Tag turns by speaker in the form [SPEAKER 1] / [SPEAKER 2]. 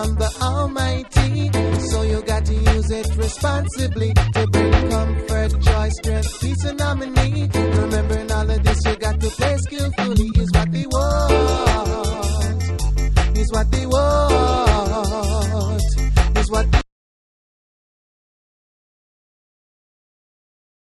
[SPEAKER 1] from the Almighty. So you got to use it responsibly to bring comfort, joy, strength, peace, and harmony.